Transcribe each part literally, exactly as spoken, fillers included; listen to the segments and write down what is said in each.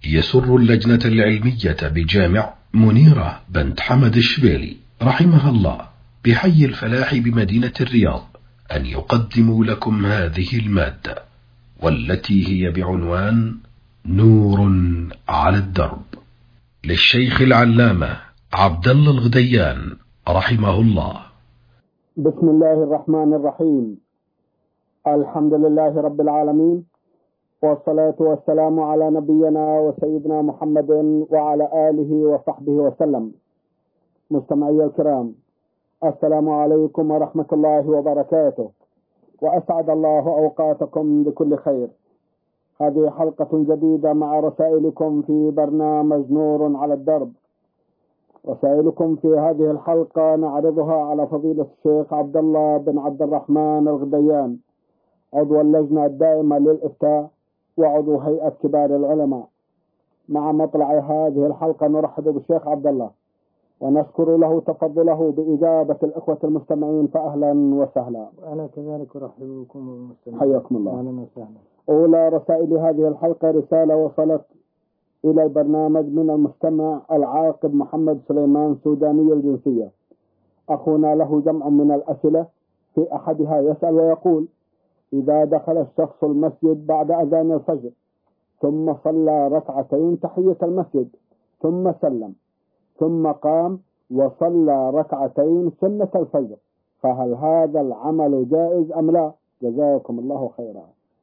يسر اللجنة العلمية بجامع منيرة بنت حمد الشبيلي رحمها الله بحي الفلاح بمدينة الرياض أن يقدموا لكم هذه المادة، والتي هي بعنوان نور على الدرب، للشيخ العلامة عبد الله الغديان رحمه الله. بسم الله الرحمن الرحيم. الحمد لله رب العالمين، والصلاة والسلام على نبينا وسيدنا محمد وعلى آله وصحبه وسلم. مستمعي الكرام، السلام عليكم ورحمة الله وبركاته، وأسعد الله أوقاتكم بكل خير. هذه حلقة جديدة مع رسائلكم في برنامج نور على الدرب. رسائلكم في هذه الحلقة نعرضها على فضيلة الشيخ عبد الله بن عبد الرحمن الغديان، عضو اللجنة الدائمة للإفتاء وعضو هيئة كبار العلماء. مع مطلع هذه الحلقة نرحب بالشيخ عبد الله ونشكر له تفضله بإجابة الإخوة المستمعين، فأهلا وسهلا. وأنا كذلك أرحب بكم المستمعين، حياكم الله. أهلا وسهلا. أولى رسائل هذه الحلقة رسالة وصلت إلى البرنامج من المستمع العاقب محمد سليمان سوداني الجنسية. أخونا له جمع من الأسئلة، في أحدها يسأل ويقول: إذا دخل الشخص المسجد بعد أذان الفجر ثم صلى ركعتين تحية المسجد ثم سلم ثم قام وصلى ركعتين سنة الفجر، فهل هذا العمل جائز أم لا؟ جزاكم الله خيرا.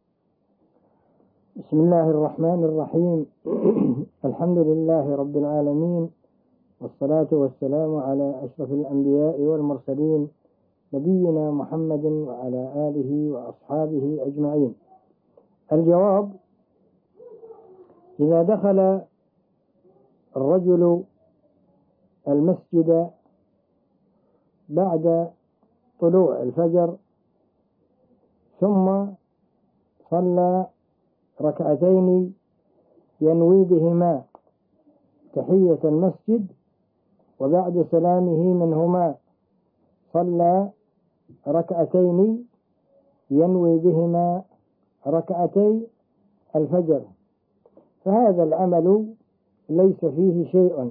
بسم الله الرحمن الرحيم. الحمد لله رب العالمين، والصلاة والسلام على أشرف الأنبياء والمرسلين، نبينا محمد وعلى آله وأصحابه أجمعين. الجواب: إذا دخل الرجل المسجد بعد طلوع الفجر ثم صلى ركعتين ينوي بهما تحية المسجد، وبعد سلامه منهما صلى ركعتين ينوي بهما ركعتي الفجر، فهذا العمل ليس فيه شيء،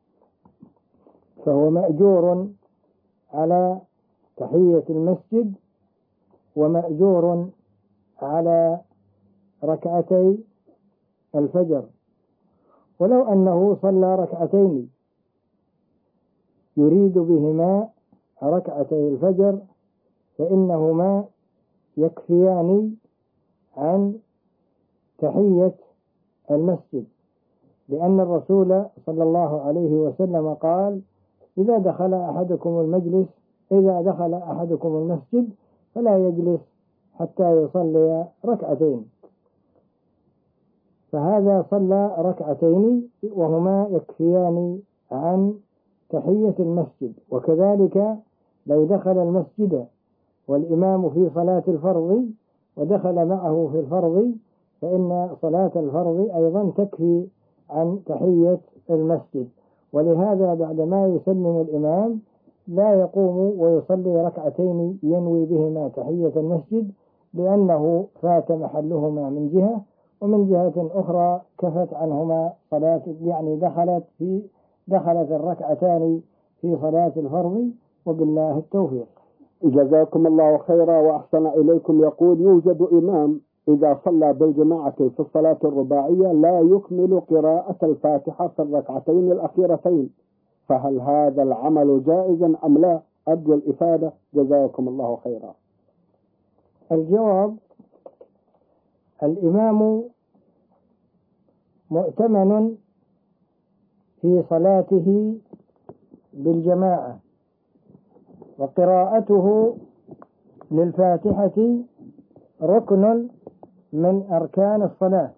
فهو مأجور على تحية المسجد ومأجور على ركعتي الفجر. ولو أنه صلى ركعتين يريد بهما ركعتي الفجر فإنهما يكفيان عن تحية المسجد، لأن الرسول صلى الله عليه وسلم قال: إذا دخل أحدكم المجلس إذا دخل أحدكم المسجد فلا يجلس حتى يصلي ركعتين، فهذا صلى ركعتين وهما يكفيان عن تحية المسجد. وكذلك لو دخل المسجد والإمام في صلاة الفرض ودخل معه في الفرض فإن صلاة الفرض أيضا تكفي عن تحية المسجد، ولهذا بعدما يسلم الإمام لا يقوم ويصلي ركعتين ينوي بهما تحية المسجد، لأنه فات محلهما من جهة، ومن جهة أخرى كفت عنهما صلاة، يعني دخلت في دخلت الركعتان في صلاة الفرض، وبالله التوفيق. جزاكم الله خيرا وأحسن إليكم. يقول: يوجد إمام إذا صلى بالجماعة في الصلاة الرباعية لا يكمل قراءة الفاتحة في الركعتين الأخيرتين، فهل هذا العمل جائز أم لا؟ أرجو الإفادة، جزاكم الله خيرا. الجواب: الإمام مؤتمن في صلاته بالجماعة، وقراءته للفاتحة ركن من أركان الصلاة،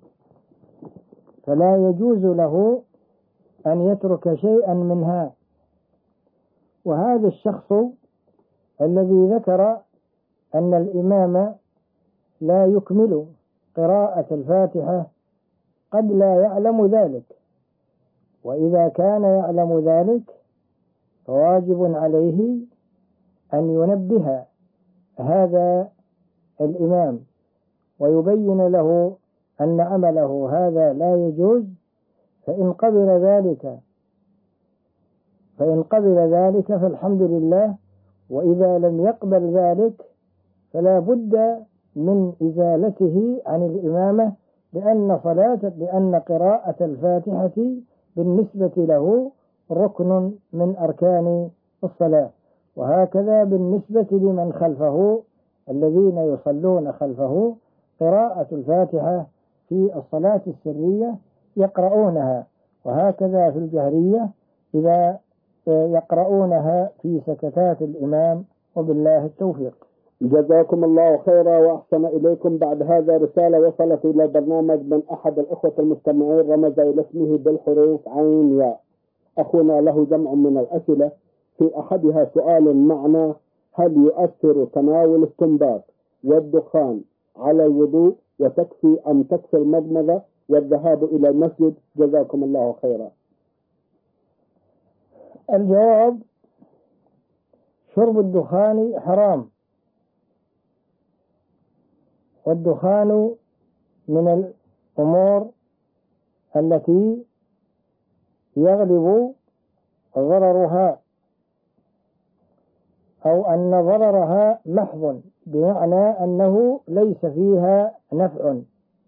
فلا يجوز له أن يترك شيئا منها. وهذا الشخص الذي ذكر أن الإمام لا يكمل قراءة الفاتحة قد لا يعلم ذلك، وإذا كان يعلم ذلك فواجب عليه أن ينبه هذا الإمام ويبين له أن عمله هذا لا يجوز، فإن قبل ذلك فإن قبل ذلك فالحمد لله، وإذا لم يقبل ذلك فلا بد من إزالته عن الإمامة، لأن صلاة لأن قراءة الفاتحة بالنسبة له ركن من أركان الصلاة، وهكذا بالنسبة لمن خلفه الذين يصلون خلفه قراءة الفاتحة في الصلاة السرية يقرؤونها، وهكذا في الجهرية إذا يقرؤونها في سكتات الإمام، وبالله التوفيق. جزاكم الله خيرا وأحسن إليكم. بعد هذا رسالة وصلت إلى البرنامج من أحد الأخوة المستمعين، رمز إلى اسمه بالحروف عين ياء. أخونا له جمع من الأسئلة، في أحدها سؤال معنى: هل يؤثر تناول التمباك والدخان على الوضوء وتكفي أم تكفي المضمضة والذهاب إلى المسجد؟ جزاكم الله خيرا. الجواب: شرب الدخان حرام، والدخان من الأمور التي يغلب ضررها، أو أن ضررها محض، بمعنى أنه ليس فيها نفع،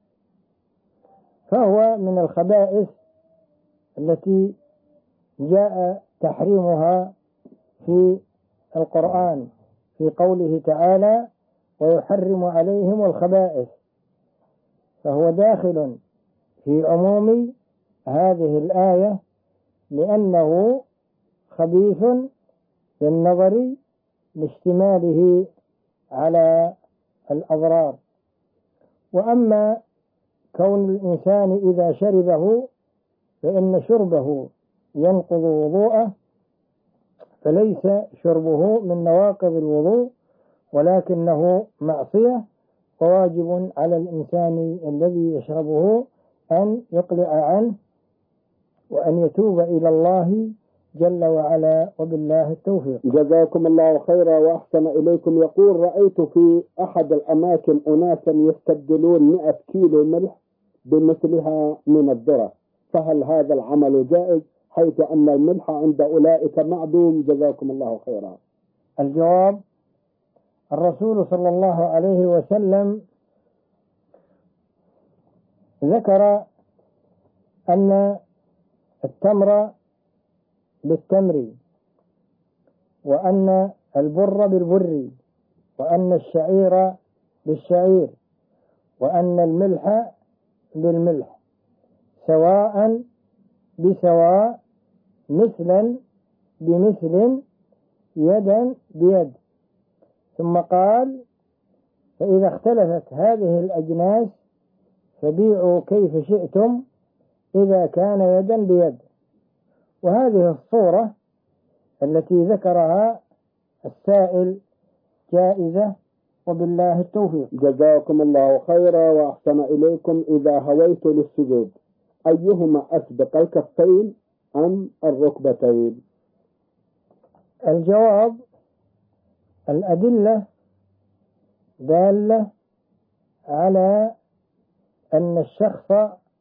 فهو من الخبائث التي جاء تحريمها في القرآن في قوله تعالى: ويحرم عليهم الخبائث، فهو داخل في عموم هذه الآية، لأنه خبيث بالنظر لاشتماله على الأضرار. وأما كون الإنسان إذا شربه فإن شربه ينقض وضوءه، فليس شربه من نواقض الوضوء، ولكنه معصية، وواجب على الإنسان الذي يشربه أن يقلع عنه وأن يتوب إلى الله جل وعلا، وبالله التوفيق. جزاكم الله خيرا وأحسن إليكم. يقول: رأيت في أحد الأماكن أناسا يستبدلون مئة كيلو ملح بمثلها من الذرة، فهل هذا العمل جائز حيث أن الملح عند أولئك معدوم؟ جزاكم الله خيرا. الجواب: الرسول صلى الله عليه وسلم ذكر أن التمر بالتمر، وأن البر بالبر، وأن الشعير بالشعير، وأن الملح بالملح، سواء بسواء، مثلا بمثل، يدا بيد. ثم قال: فإذا اختلفت هذه الأجناس فبيعوا كيف شئتم إذا كان يدا بيد. وهذه الصورة التي ذكرها السائل جائزة، وبالله التوفيق. جزاكم الله خيرا وأحسن إليكم. إذا هويت للسجود أيهما أسبق، الكفين أم الركبتين؟ الجواب: الأدلة دالة على أن الشخص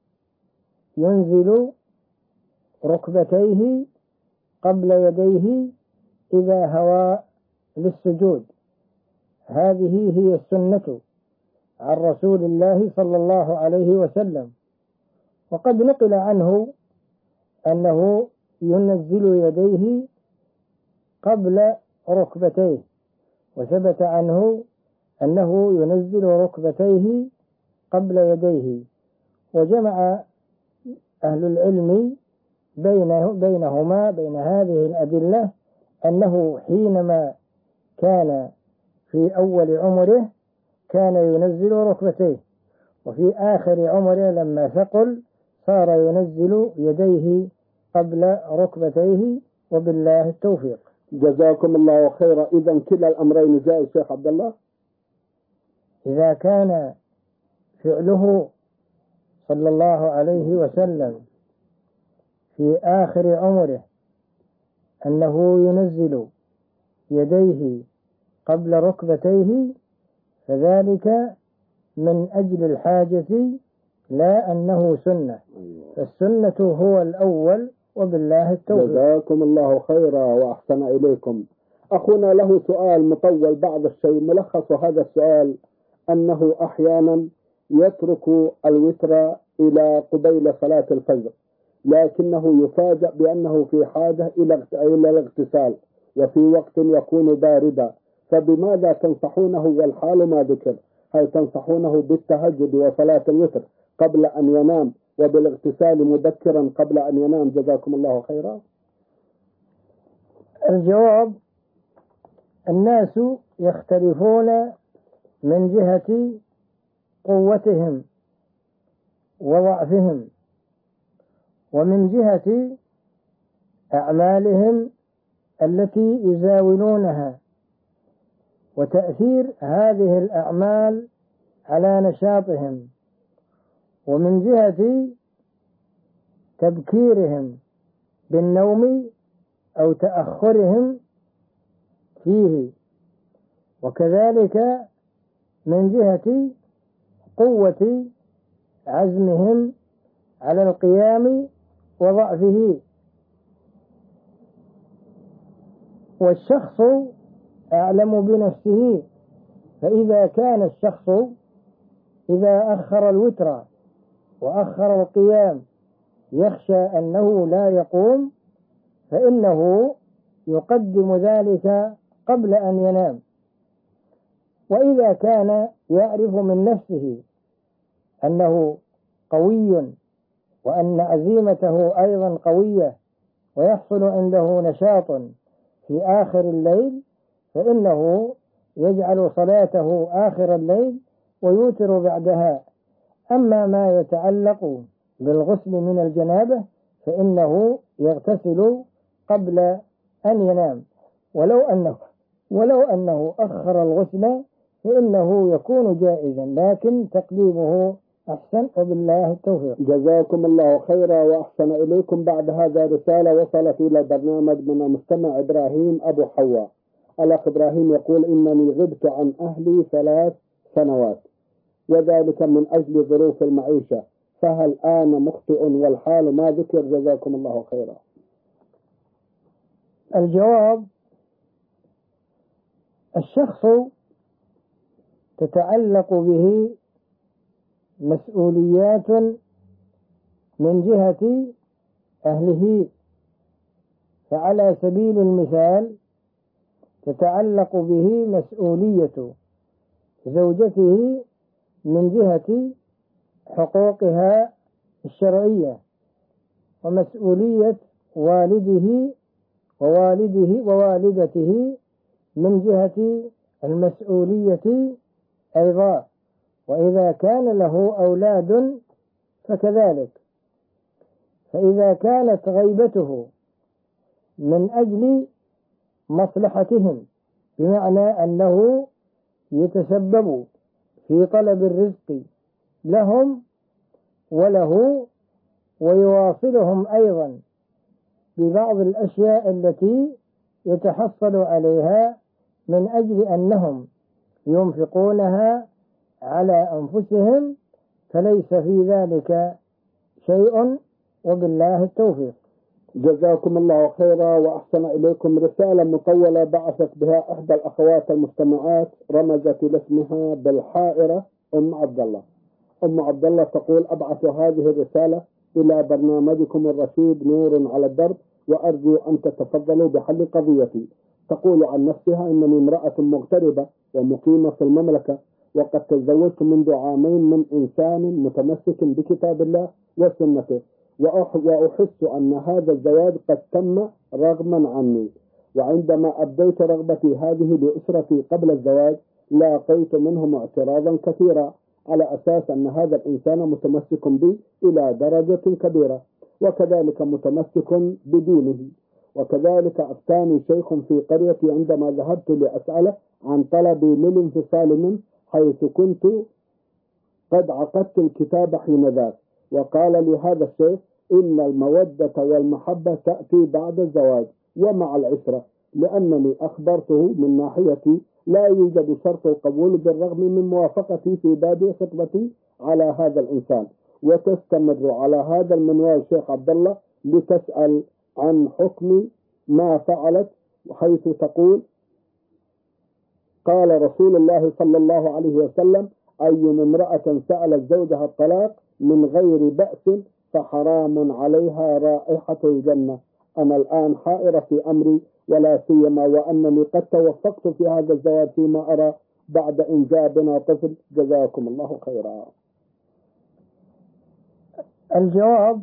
ينزل ركبتيه قبل يديه إذا هوى للسجود. هذه هي السنة عن رسول الله صلى الله عليه وسلم، وقد نقل عنه أنه ينزل يديه قبل ركبتيه، وثبت عنه أنه ينزل ركبتيه قبل يديه. وجمع أهل العلم بينه بينهما بين هذه الأدلة، أنه حينما كان في أول عمره كان ينزل ركبتيه، وفي آخر عمره لما ثقل صار ينزل يديه قبل ركبتيه، وبالله التوفيق. جزاكم الله خيرا. إذن كلا الأمرين جائز شيخ عبد الله؟ إذا كان فعله صلى الله عليه وسلم في آخر عمره أنه ينزل يديه قبل ركبتيه، فذلك من أجل الحاجة لا أنه سنة. فالسنة هو الأول، وبالله التوفيق. جزاكم الله خيرا وأحسن إليكم. أخونا له سؤال مطول بعض الشيء. ملخص هذا السؤال أنه أحيانا يترك الوتر إلى قبيل صلاة الفجر، لكنه يفاجأ بأنه في حاجة إلى الاغتسال وفي وقت يكون باردا، فبماذا تنصحونه والحال ما ذكر؟ هل تنصحونه بالتهجد وصلاة الوتر قبل أن ينام وبالاغتسال مبكرا قبل أن ينام؟ جزاكم الله خيرا. الجواب: الناس يختلفون من جهة قوتهم وضعفهم، ومن جهة أعمالهم التي يزاولونها، وتأثير هذه الأعمال على نشاطهم، ومن جهة تبكيرهم بالنوم أو تأخرهم فيه، وكذلك من جهة قوة عزمهم على القيام وضعفه. والشخص أعلم بنفسه، فإذا كان الشخص إذا أخر الوتر وأخر القيام يخشى أنه لا يقوم، فإنه يقدم ذلك قبل أن ينام. وإذا كان يعرف من نفسه أنه قوي وأن عزيمته أيضا قوية ويحصل عنده نشاط في آخر الليل، فإنه يجعل صلاته آخر الليل ويوتر بعدها. أما ما يتعلق بالغسل من الجنابة فإنه يغتسل قبل أن ينام، ولو أنه ولو أنه أخر الغسل فإنه يكون جائزا، لكن تقديمه أحسن، وبالله التوفيق. جزاكم الله خيرا وأحسن إليكم. بعد هذا رسالة وصلت إلى البرنامج من المستمع إبراهيم أبو حواء. الأخ إبراهيم يقول: إنني غبت عن أهلي ثلاث سنوات وذلك من أجل ظروف المعيشة، فهل أنا مخطئ والحال ما ذكر؟ جزاكم الله خيرا. الجواب: الشخص تتعلق به مسؤوليات من جهة أهله، فعلى سبيل المثال تتعلق به مسؤولية زوجته من جهة حقوقها الشرعية، ومسؤولية والده ووالده ووالدته من جهة المسؤولية أيضا، وإذا كان له أولاد فكذلك. فإذا كانت غيبته من أجل مصلحتهم، بمعنى أنه يتسبب في طلب الرزق لهم وله، ويواصلهم أيضا ببعض الأشياء التي يتحصل عليها من أجل أنهم ينفقونها على أنفسهم، فليس في ذلك شيء، وبالله التوفيق. جزاكم الله خيرا وأحسن إليكم. رسالة مطولة بعثت بها إحدى الأخوات المستمعات، رمزت لاسمها بالحائرة أم عبد الله. أم عبد الله تقول: أبعث هذه الرسالة إلى برنامجكم الرشيد نور على الدرب، وأرجو أن تتفضلوا بحل قضيتي. تقول عن نفسها: إنني امرأة مغتربة ومقيمة في المملكة، وقد تزوجت منذ عامين من إنسان متمسك بكتاب الله وسنته، وأحس أن هذا الزواج قد تم رغما عني، وعندما أبديت رغبتي هذه لأسرتي قبل الزواج لاقيت منهم اعتراضا كثيرا، على أساس أن هذا الإنسان متمسك بي إلى درجة كبيرة، وكذلك متمسك بدينه. وكذلك أفتاني شيخ في قريتي عندما ذهبت لأسأله عن طلبي للانفصال منه، حيث كنت قد عقدت الكتاب حين ذاك، وقال لي هذا الشيخ: إن المودة والمحبة تأتي بعد الزواج ومع العشرة، لأنني أخبرته من ناحيتي لا يوجد شرط القبول بالرغم من موافقتي في بادئ خطبتي على هذا الإنسان، وتستمر على هذا المنوال شيخ عبد الله لتسأل عن حكم ما فعلت، حيث تقول: قال رسول الله صلى الله عليه وسلم: أي امرأة سألت زوجها الطلاق من غير بأس فحرام عليها رائحة الجنة. أنا الآن حائرة في أمري، ولا سيما وأنني قد توفقت في هذا الزواج فيما أرى بعد إنجابنا طفل. جزاكم الله خيرا. الجواب: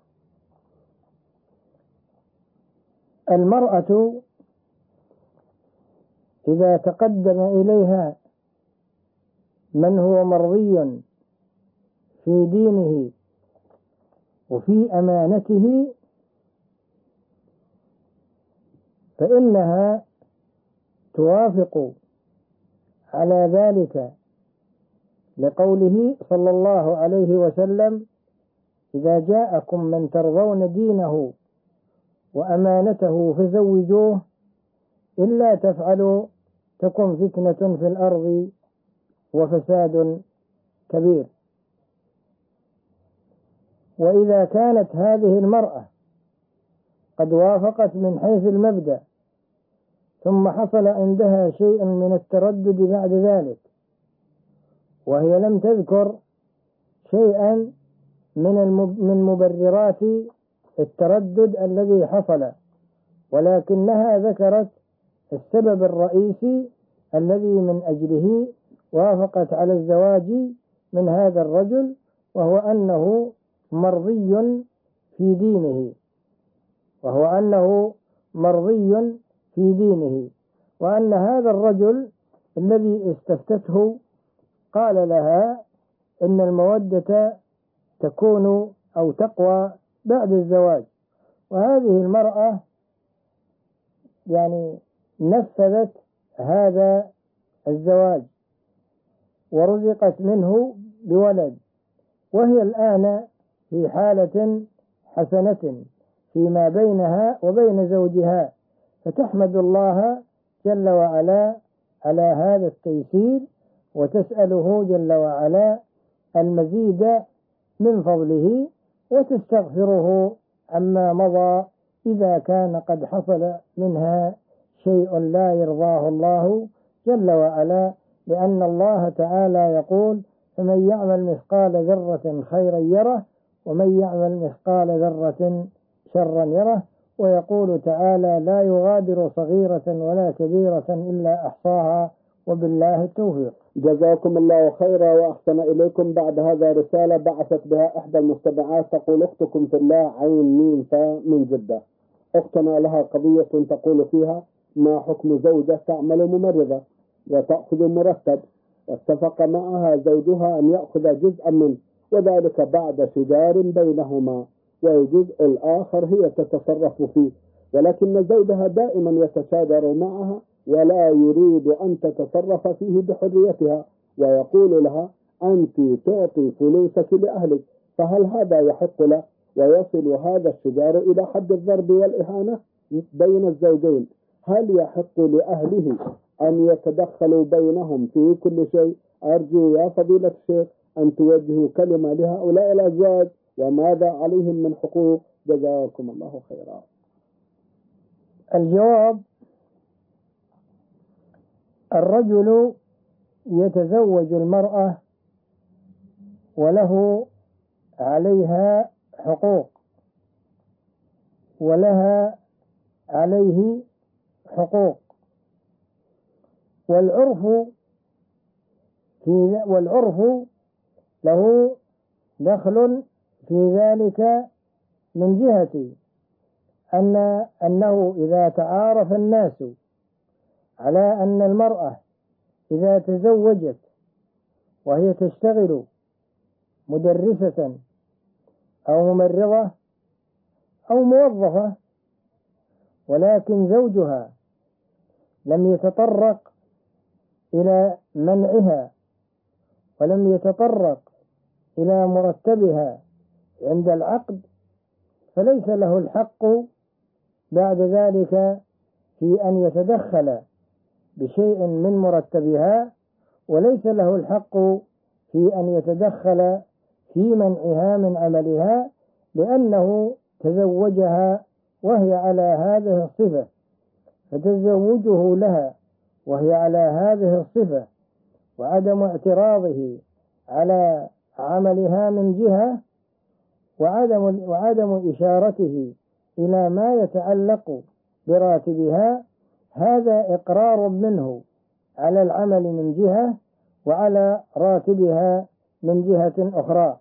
المرأة إذا تقدم إليها من هو مرضي في دينه وفي أمانته فإنها توافق على ذلك، لقوله صلى الله عليه وسلم: إذا جاءكم من ترضون دينه وأمانته فزوجوه، إلا تفعلوا تكن فتنة في الأرض وفساد كبير. وإذا كانت هذه المرأة قد وافقت من حيث المبدأ، ثم حصل عندها شيء من التردد بعد ذلك، وهي لم تذكر شيئا من من مبررات التردد الذي حصل، ولكنها ذكرت السبب الرئيسي الذي من أجله وافقت على الزواج من هذا الرجل، وهو أنه مرضي في دينه وهو أنه مرضي في دينه وأن هذا الرجل الذي استفتته قال لها إن المودة تكون أو تقوى بعد الزواج. وهذه المرأة يعني نفذت هذا الزواج ورزقت منه بولد، وهي الآن في حالة حسنة فيما بينها وبين زوجها، فتحمد الله جل وعلا على هذا التيسير، وتسأله جل وعلا المزيد من فضله، وتستغفره عما مضى إذا كان قد حصل منها شيء لا يرضاه الله جل وعلا، لأن الله تعالى يقول: فمن يعمل مثقال ذرة خيرا يره ومن يعمل مثقال ذرة شرا يره. ويقول تعالى: لا يغادر صغيرة ولا كبيرة إلا أحصاها وبالله التوفيق. جزاكم الله خيرا وأحسن إليكم. بعد هذا رسالة بعثت بها إحدى المستمعات تقول: أختكم في الله عين ميم فا من جدة. أختنا لها قضية تقول فيها: ما حكم زوجة تعمل ممرضة وتأخذ مرتب، واتفق معها زوجها أن يأخذ جزءا منه، وذلك بعد شجار بينهما، والجزء الآخر هي تتصرف فيه، ولكن زوجها دائما يتشاجر معها ولا يريد أن تتصرف فيه بحريتها، ويقول لها: أنت تعطي فلوسك لأهلك، فهل هذا يحق له؟ ويصل هذا الشجار إلى حد الضرب والإهانة بين الزوجين. هل يحق لأهله أن يتدخلوا بينهم في كل شيء؟ أرجو يا فضيلة الشيخ أن توجهوا كلمة لهؤلاء الأزواج، وماذا عليهم من حقوق؟ جزاكم الله خيرا. الجواب: الرجل يتزوج المرأة وله عليها حقوق ولها عليه حقوق، والعرف في والعرف له دخل في ذلك من جهة أن أنه إذا تعارف الناس على أن المرأة إذا تزوجت وهي تشتغل مدرسة أو ممرضة أو موظفة، ولكن زوجها لم يتطرق إلى منعها ولم يتطرق إلى مرتبها عند العقد، فليس له الحق بعد ذلك في أن يتدخل بشيء من مرتبها، وليس له الحق في أن يتدخل في منعها من عملها، لأنه تزوجها وهي على هذه الصفة، فتزوجه لها وهي على هذه الصفة وعدم اعتراضه على عملها من جهة، وعدم وعدم إشارته إلى ما يتعلق براتبها، هذا إقرار منه على العمل من جهة وعلى راتبها من جهة أخرى.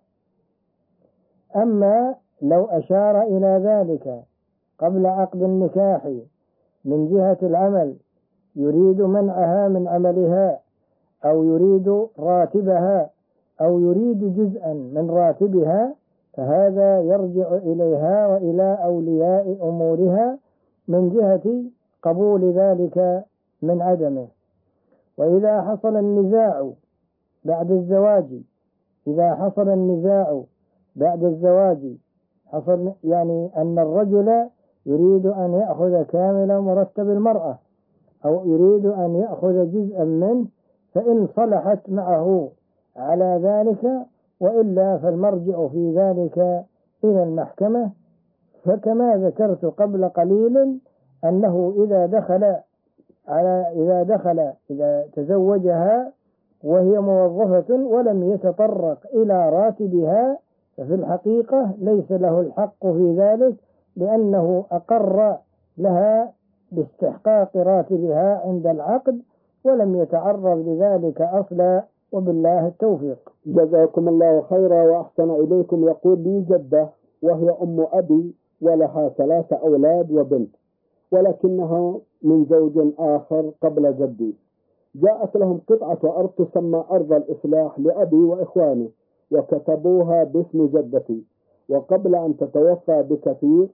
أما لو أشار إلى ذلك قبل عقد النكاح من جهة العمل، يريد منعها من عملها أو يريد راتبها أو يريد جزءا من راتبها، فهذا يرجع إليها وإلى أولياء أمورها من جهة قبول ذلك من عدمه. وإذا حصل النزاع بعد الزواج إذا حصل النزاع بعد الزواج حصل يعني أن الرجل يريد أن يأخذ كامل مرتب المرأة أو يريد أن يأخذ جزءا منه، فإن صلحت معه على ذلك، وإلا فالمرجع في ذلك إلى المحكمة. فكما ذكرت قبل قليل أنه إذا دخل على إذا دخل إذا تزوجها وهي موظفة ولم يتطرق إلى راتبها، ففي الحقيقة ليس له الحق في ذلك، لأنه أقر لها باستحقاق راتبها عند العقد ولم يتعرض لذلك أصلا، وبالله التوفيق. جزاكم الله خيرا وأحسن إليكم. يقول لي جدة وهي أم أبي ولها ثلاثة أولاد وبنت، ولكنها من زوج آخر قبل جدي. جاءت لهم قطعة أرض تسمى أرض الإصلاح لأبي وإخوانه، وكتبوها باسم جدتي، وقبل أن تتوفى بكثير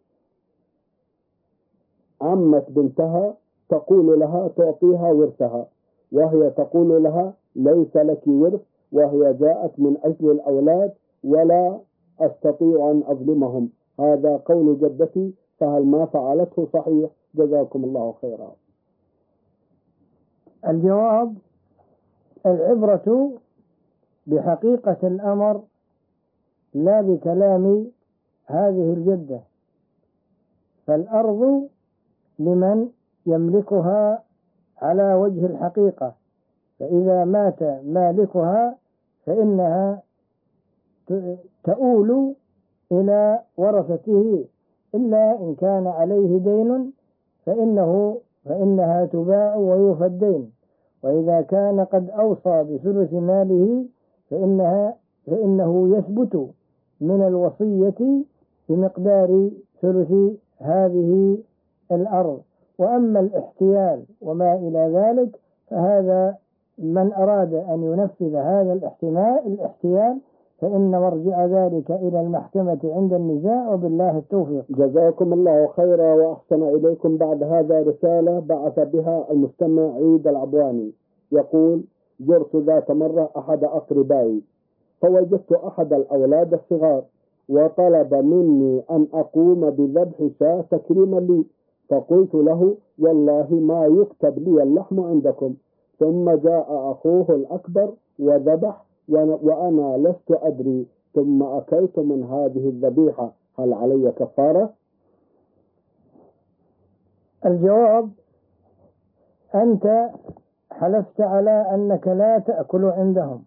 عمة بنتها تقول لها تعطيها ورثها، وهي تقول لها ليس لك ورث، وهي جاءت من أجل الأولاد ولا أستطيع أن أظلمهم. هذا قول جدتي، فهل ما فعلته صحيح؟ جزاكم الله خيرا. الجواب: العبرة بحقيقة الأمر لا بكلام هذه الجدة، فالأرض لمن يملكها على وجه الحقيقة، فإذا مات مالكها فإنها تؤول إلى ورثته، إلا إن كان عليه دين فإنه فإنها تباع ويوفى الدين، وإذا كان قد أوصى بثلث ماله فإنها فإنه يثبت من الوصية بمقدار ثلث هذه الأرض. وأما الاحتيال وما إلى ذلك فهذا من أراد أن ينفذ هذا الاحتمال الاحتيال فإن مرجع ذلك إلى المحكمة عند النزاع، وبالله التوفيق. جزاكم الله خيرا وأحسن إليكم. بعد هذا رسالة بعث بها المستمع عيد العبواني، يقول: زرت ذات مرة أحد أقربائي فوجدت أحد الأولاد الصغار وطلب مني أن أقوم بذبح شاة تكريما لي، فقلت له: والله ما يكتب لي اللحم عندكم. ثم جاء أخوه الأكبر وذبح وأنا لست أدري، ثم أكلت من هذه الذبيحة، هل علي كفارة؟ الجواب: أنت حلفت على أنك لا تأكل عندهم،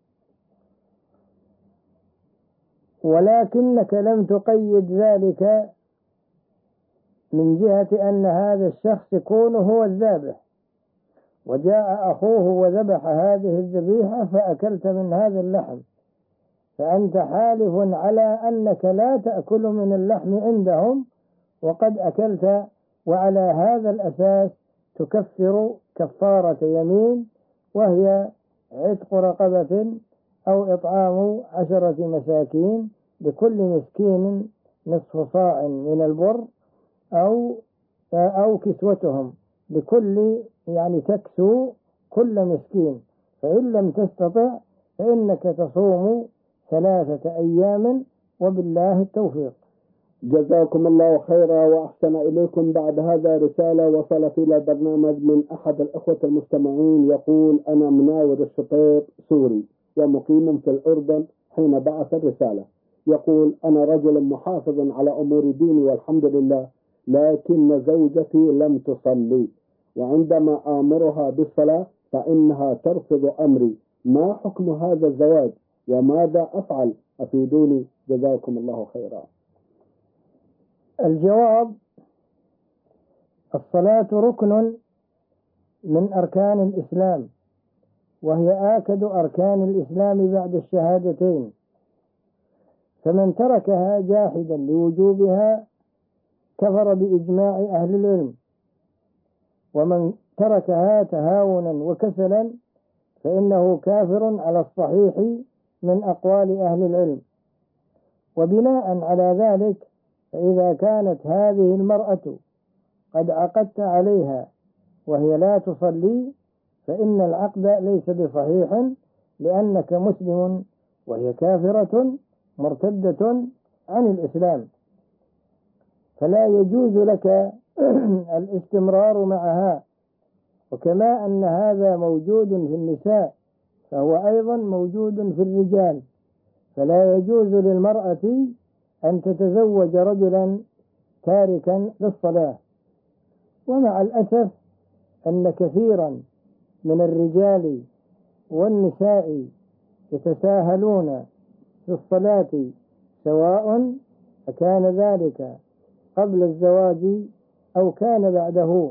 ولكنك لم تقيد ذلك من جهة أن هذا الشخص يكون هو الذابح، وجاء أخوه وذبح هذه الذبيحة فأكلت من هذا اللحم، فأنت حالف على أنك لا تأكل من اللحم عندهم وقد أكلت، وعلى هذا الأساس تكفر كفارة يمين، وهي عتق رقبة أو إطعام عشرة مساكين لكل مسكين نصف صاع من البر، أو أو كسوتهم لكل يعني تكسو كل مسكين، فإن لم تستطع فإنك تصوم ثلاثة أيام، وبالله التوفيق. جزاكم الله خيرا وأحسن إليكم. بعد هذا رسالة وصلت إلى برنامج من أحد الأخوة المستمعين، يقول: أنا مناور الشطيط سوري ومقيم في الأردن، حين بعث الرسالة، يقول: أنا رجل محافظ على أمور ديني والحمد لله، لكن زوجتي لم تصلي، وعندما آمرها بالصلاة فإنها ترفض أمري، ما حكم هذا الزواج وماذا أفعل؟ أفيدوني جزاكم الله خيرا. الجواب: الصلاة ركن من أركان الإسلام، وهي آكد أركان الإسلام بعد الشهادتين، فمن تركها جاحدا لوجوبها كفر بإجماع أهل العلم، ومن تركها تهاونا وكسلا فإنه كافر على الصحيح من أقوال أهل العلم. وبناء على ذلك فإذا كانت هذه المرأة قد عقدت عليها وهي لا تصلي فإن العقد ليس بصحيح، لأنك مسلم وهي كافرة مرتدة عن الإسلام، فلا يجوز لك الاستمرار معها. وكما أن هذا موجود في النساء فهو أيضا موجود في الرجال، فلا يجوز للمرأة أن تتزوج رجلا تاركا للصلاة. ومع الأسف أن كثيرا من الرجال والنساء يتساهلون في الصلاة، سواء أكان ذلك قبل الزواج أو كان بعده.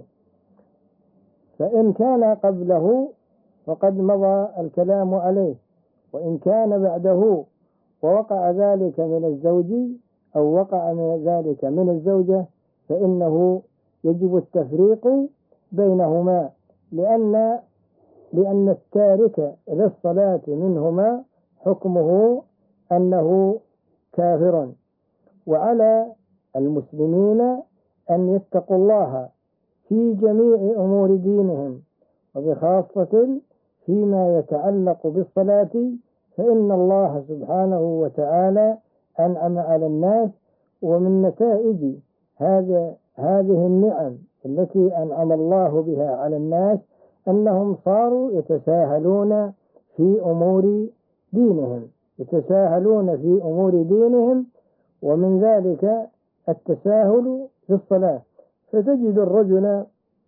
فإن كان قبله فقد مضى الكلام عليه، وإن كان بعده ووقع ذلك من الزوج أو وقع من ذلك من الزوجة فإنه يجب التفريق بينهما، لأن لأن التارك للصلاة منهما حكمه أنه كافر. وعلى المسلمين أن يتقوا الله في جميع أمور دينهم، وبخاصة فيما يتعلق بالصلاة، فإن الله سبحانه وتعالى أنعم على الناس، ومن نتائج هذا هذه النعم التي أنعم الله بها على الناس أنهم صاروا يتساهلون في أمور دينهم يتساهلون في أمور دينهم ومن ذلك التساهل في الصلاة. فتجد الرجل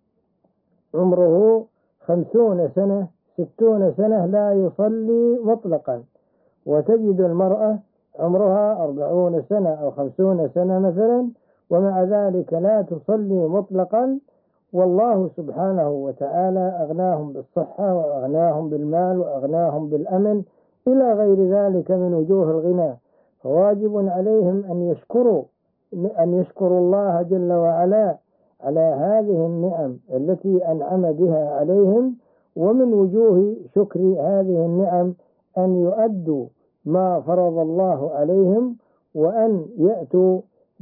عمره خمسون سنة ستون سنة لا يصلي مطلقا، وتجد المرأة عمرها أربعون سنة أو خمسون سنة مثلا ومع ذلك لا تصلي مطلقا، والله سبحانه وتعالى أغناهم بالصحة وأغناهم بالمال وأغناهم بالأمن إلى غير ذلك من وجوه الغنى. فواجب عليهم أن يشكروا أن يشكروا الله جل وعلا على هذه النعم التي أنعم بها عليهم، ومن وجوه شكر هذه النعم أن يؤدوا ما فرض الله عليهم، وأن يأتوا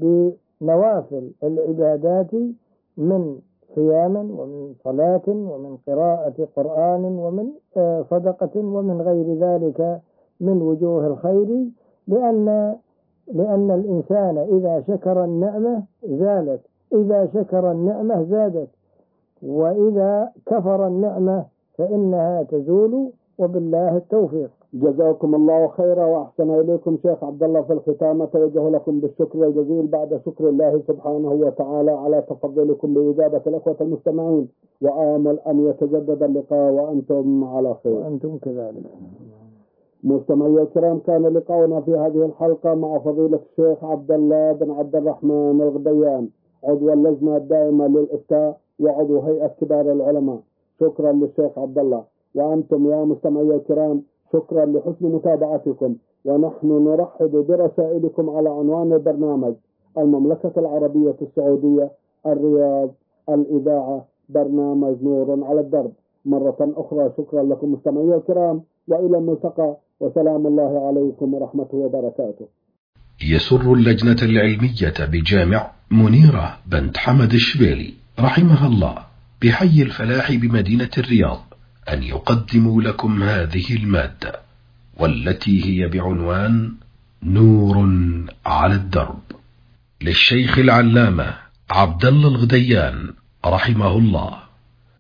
بنوافل العبادات من صيام ومن صلاة ومن قراءة قرآن ومن صدقة ومن غير ذلك من وجوه الخير، لأن لأن الإنسان إذا شكر النعمة زالت، إذا شكر النعمة زادت، وإذا كفر النعمة فإنها تزول، وبالله التوفيق. جزاكم الله خيرا وأحسن إليكم شيخ عبد الله. في الختام أتوجه لكم بالشكر الجزيل بعد شكر الله سبحانه وتعالى على تفضلكم بإجابة الأخوة المستمعين، وآمل أن يتجدد اللقاء وأنتم على خير. وأنتم كذلك. مستمعي الكرام، كان لقاؤنا في هذه الحلقة مع فضيلة الشيخ عبد الله بن عبد الرحمن الغديان، عضو اللجنة الدائمة للإفتاء وعضو هيئة كبار العلماء. شكرا للشيخ عبد الله. وأنتم يا مستمعي الكرام شكرا لحسن متابعتكم، ونحن نرحب برسائلكم على عنوان البرنامج: المملكة العربية السعودية، الرياض، الإذاعة، برنامج نور على الدرب. مرة أخرى شكرا لكم مستمعي الكرام، وإلى الملتقى، وسلام الله عليكم ورحمته وبركاته. يسر اللجنة العلمية بجامع منيرة بنت حمد الشبيلي رحمها الله بحي الفلاح بمدينة الرياض أن يقدموا لكم هذه المادة، والتي هي بعنوان نور على الدرب، للشيخ العلامة عبد الله الغديان رحمه الله.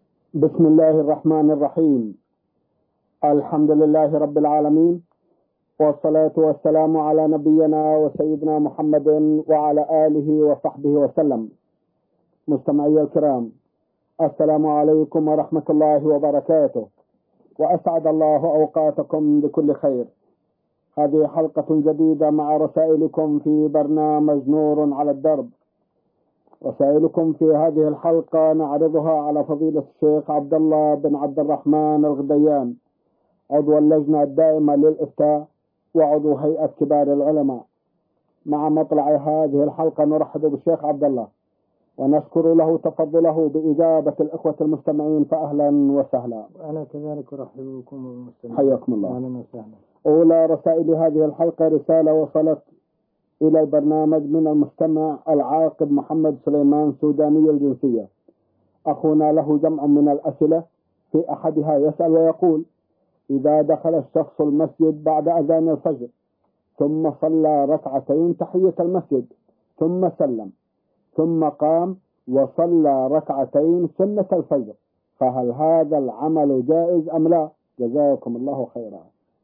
بسم الله الرحمن الرحيم. الحمد لله رب العالمين، والصلاة والسلام على نبينا وسيدنا محمد وعلى آله وصحبه وسلم. مستمعي الكرام، السلام عليكم ورحمة الله وبركاته، وأسعد الله أوقاتكم بكل خير. هذه حلقة جديدة مع رسائلكم في برنامج نور على الدرب. رسائلكم في هذه الحلقة نعرضها على فضيلة الشيخ عبد الله بن عبد الرحمن الغديان، عضو اللجنة الدائمة للإفتاء وعضو هيئة كبار العلماء. مع مطلع هذه الحلقة نرحب بالشيخ عبد الله ونشكر له تفضله بإجابة الإخوة المستمعين، فأهلا وسهلا. وأنا كذلك أرحب بكم المستمعين. حياكم الله. أهلا وسهلا. أولى رسائل هذه الحلقة رسالة وصلت إلى البرنامج من المستمع العاقب محمد سليمان، سوداني الجنسية. أخونا له جمع من الأسئلة، في أحدها يسأل ويقول: إذا دخل الشخص المسجد بعد أذان الفجر ثم صلى ركعتين تحية المسجد ثم سلم ثم قام وصلى ركعتين سنة الفجر، فهل هذا العمل جائز أم لا؟ جزاكم الله خيرا.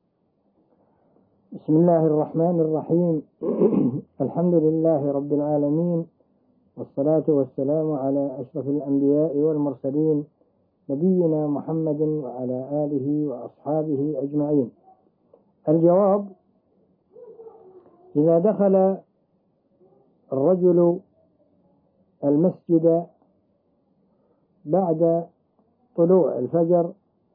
بسم الله الرحمن الرحيم. الحمد لله رب العالمين، والصلاة والسلام على أشرف الأنبياء والمرسلين، نبينا محمد وعلى آله وأصحابه أجمعين. الجواب: إذا دخل الرجل المسجد بعد طلوع الفجر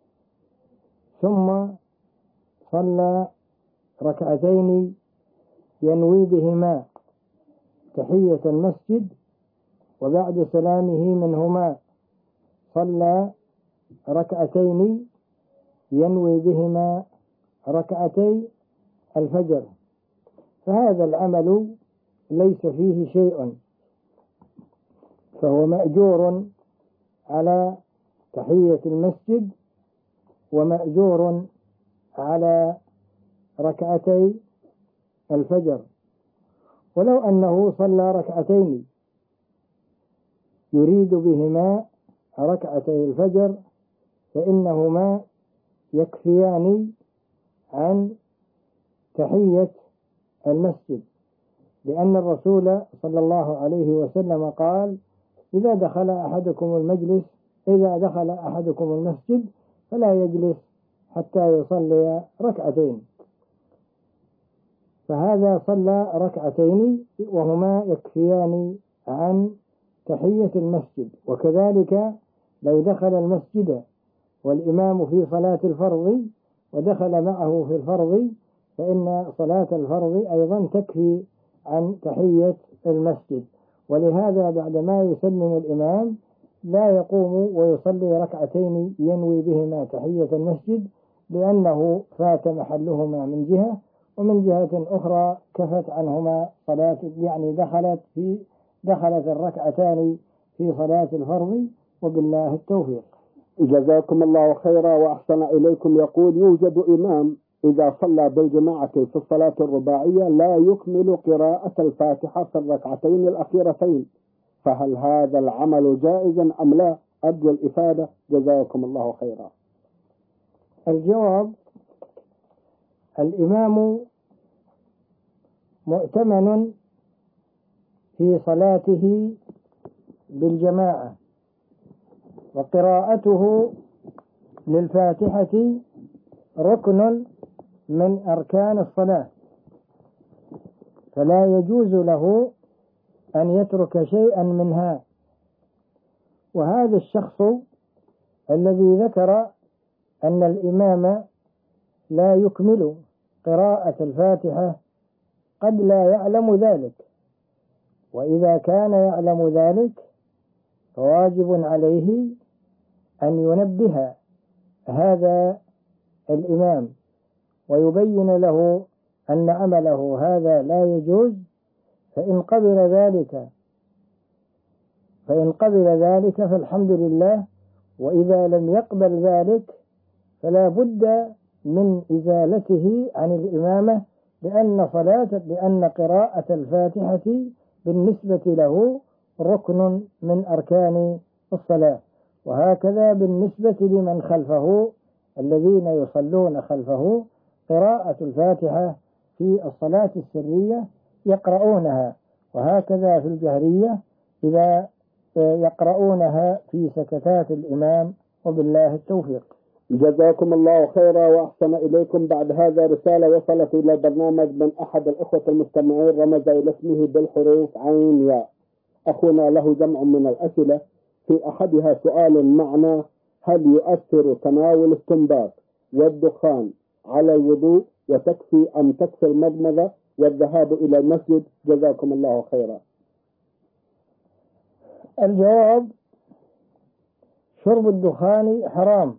ثم صلى ركعتين ينوي بهما تحية المسجد، وبعد سلامه منهما صلى ركعتين ينوي بهما ركعتي الفجر، فهذا العمل ليس فيه شيء، فهو مأجور على تحية المسجد ومأجور على ركعتي الفجر. ولو أنه صلى ركعتين يريد بهما ركعتي الفجر فإنهما يكفيان عن تحية المسجد، لأن الرسول صلى الله عليه وسلم قال: إذا دخل أحدكم المجلس إذا دخل أحدكم المسجد فلا يجلس حتى يصلي ركعتين. فهذا صلى ركعتين وهما يكفيان عن تحية المسجد. وكذلك لو دخل المسجد والإمام في صلاة الفرض ودخل معه في الفرض فإن صلاة الفرض أيضا تكفي عن تحية المسجد. ولهذا بعدما يسلم الإمام لا يقوم ويصلي ركعتين ينوي بهما تحية المسجد، لأنه فات محلهما من جهة، ومن جهة أخرى كفت عنهما صلاة، يعني دخلت في دخلت الركعتان في صلاة الفرض، وبالله التوفيق. جزاكم الله خيرا وأحسن إليكم. يقول: يوجد إمام إذا صلى بالجماعة في الصلاة الرباعية لا يكمل قراءة الفاتحة في الركعتين الأخيرتين، فهل هذا العمل جائز أم لا؟ أرجو الإفادة، جزاكم الله خيرا. الجواب: الإمام مؤتمن في صلاته بالجماعة، وقراءته للفاتحة ركن من أركان الصلاة، فلا يجوز له أن يترك شيئا منها. وهذا الشخص الذي ذكر أن الإمام لا يكمل قراءة الفاتحة قد لا يعلم ذلك، وإذا كان يعلم ذلك فواجب عليه أن ينبه هذا الإمام ويبين له أن عمله هذا لا يجوز، فإن قبل ذلك فإن قبل ذلك فالحمد لله، وإذا لم يقبل ذلك فلا بد من إزالته عن الإمامة، لأن صلاة لأن قراءة الفاتحة بالنسبة له ركن من أركان الصلاة. وهكذا بالنسبة لمن خلفه الذين يصلون خلفه، قراءة الفاتحة في الصلاة السرية يقرؤونها، وهكذا في الجهرية إذا يقرؤونها في سكتات الإمام، وبالله التوفيق. جزاكم الله خيرا وأحسن إليكم. بعد هذا رسالة وصلت إلى البرنامج من أحد الأخوة المستمعين، رمز إلى اسمه بالحروف عين ياء. أخونا له جمع من الأسئلة، في أحدها سؤال معنى: هل يؤثر تناول التمباك والدخان على الوضوء وتكفي أم تكفي المضمضة والذهاب إلى المسجد؟ جزاكم الله خيرا. الجواب: شرب الدخان حرام،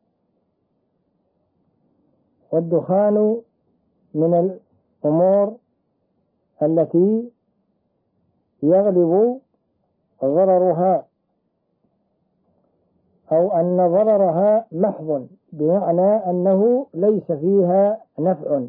والدخان من الأمور التي يغلب ضررها، أو أن ضررها محض، بمعنى أنه ليس فيها نفع،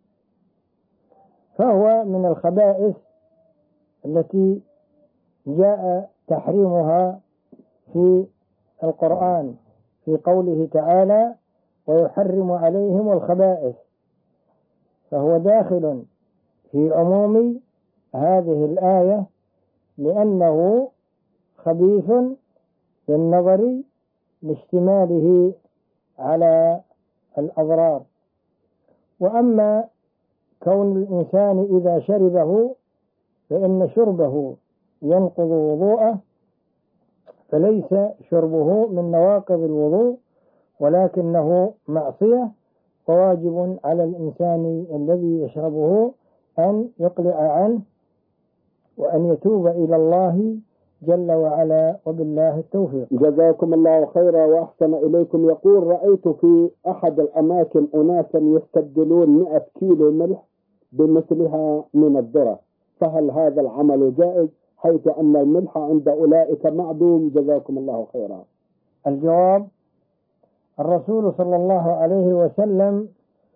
فهو من الخبائث التي جاء تحريمها في القرآن في قوله تعالى: ويحرم عليهم الخبائث، فهو داخل في عموم هذه الآية، لأنه خبيث بالنظر لاشتماله على الأضرار. وأما كون الإنسان إذا شربه فإن شربه ينقض وضوءه، فليس شربه من نواقض الوضوء، ولكنه معصية، وواجب على الإنسان الذي يشربه أن يقلع عنه وأن يتوب إلى الله جل وعلا، وبالله التوفيق. جزاكم الله خيرا وأحسن إليكم. يقول: رأيت في أحد الأماكن أناسا يستبدلون مئة كيلو ملح بمثلها من الذرة، فهل هذا العمل جائز حيث أن الملح عند أولئك معدوم؟ جزاكم الله خيرا. الجواب: الرسول صلى الله عليه وسلم